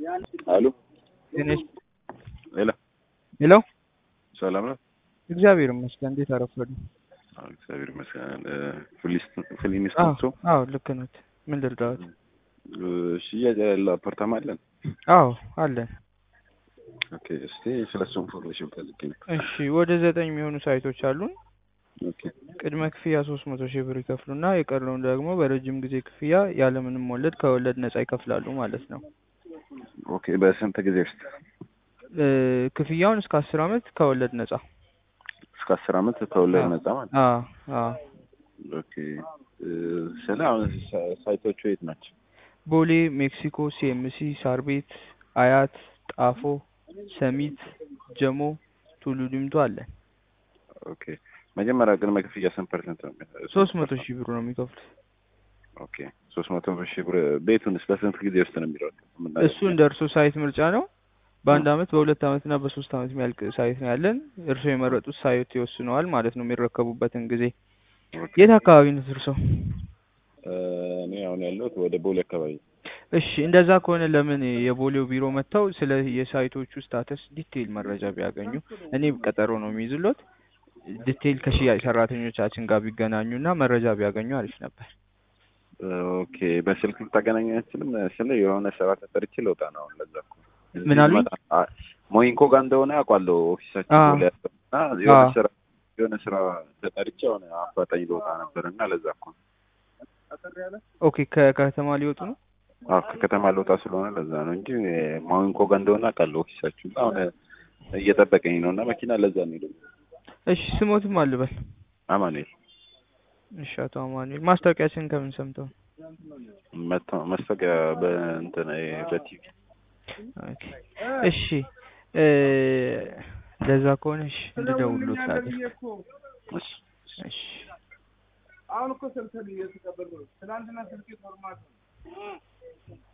አሉ ትንሽ ሌላ ሄሎ ሰላም ነው። እግዚአብሔር ይመስገን። እንዴት አረፈዱ? እግዚአብሔር ይመስገን። ፊሊሚስቶ አዎ ልክ ነዎት። ምን ልርዳዎት? ሽያጭ ያለው አፓርታማ አለን? አዎ አለን። ኦኬ እስቲ ስለሱ ኢንፎርሜሽን ፈልጌ ነው። እሺ ወደ 9 የሚሆኑ ሳይቶች አሉን። ኦኬ ቅድመ ክፍያ 300,000 ብር ይከፍሉና የቀረውን ደግሞ በረጅም ጊዜ ክፍያ ያለምንም ወለድ ከወለድ ነፃ ይከፍላሉ ማለት ነው። ኦኬ በስንት ጊዜ ውስጥ? ክፍያውን እስከ 10 አመት ከወለድ ነፃ። እስከ 10 አመት ከወለድ ነፃ ማለት? አዎ። ኦኬ አሁን ሳይቶቹ የት ናቸው? ቦሌ፣ ሜክሲኮ፣ ሲኤምሲ፣ ሳር ቤት፣ አያት፣ ጣፎ፣ ሰሚት፣ ጀሞ፣ ቱሉ ዲምቱ አለን። ኦኬ መጀመሪያ ቅድመ ክፍያ ስንት ፐርሰንት ነው? 300,000 ብር ነው የሚከፍሉት። ኦኬ 300,000 ብር። ቤቱንስ በስንት ጊዜ ውስጥ ነው የሚረከቡት? እሱ እንደ እርሶ ሳይት ምርጫ ነው። በአንድ አመት፣ በሁለት አመት እና በ3 አመት የሚያልቅ ሳይት ነው ያለን። እርሶ የመረጡት ሳይት ይወስነዋል ማለት ነው የሚረከቡበትን ጊዜ። የት አካባቢ ነው እርሶ? እኔ አሁን ያለሁት ወደ ቦሌ አካባቢ። እሺ እንደዛ ከሆነ ለምን የቦሌው ቢሮ መጥተው ስለ የሳይቶቹ ስታተስ ዲቴይል መረጃ ቢያገኙ፣ እኔ ቀጠሮ ነው የሚይዝሎት። ዲቴይል ከሽያጭ ሰራተኞቻችን ጋር ቢገናኙና መረጃ ቢያገኙ አሪፍ ነበር። ኦኬ በስልክ ልታገናኝ አይችልም? ስለ የሆነ ስራ ተጠርቼ ልወጣ ነው አሁን። ለዛ እኮ ምን አሉኝ? ሞይንኮ ጋር እንደሆነ አውቃለሁ ኦፊሳችን ቦሌ ያለውና የሆነ ስራ ተጠርቼ ሆነ አፋጣኝ ልወጣ ነበር እና ለዛ እኮ። ኦኬ ከከተማ ሊወጡ ነው? አዎ ከከተማ ልወጣ ስለሆነ ለዛ ነው እንጂ ሞይንኮ ጋር እንደሆነ አውቃለሁ ኦፊሳችን። አሁን እየጠበቀኝ ነው እና መኪና ለዛ ነው የሄደው። እሺ ስሞትም አልበል? አማኑኤል። እሺ አቶ አማኑኤል ማስታወቂያችን ከምን ሰምተው? ማስታወቂያ በእንትን በቲቪ። ኦኬ እሺ ለዛ ከሆነ እሺ እንደደውሉት ታዲያ። እሺ አሁን እኮ ስልክ እየተቀበልኩ ነው። ትናንትና ስልክ ፎርማት ነው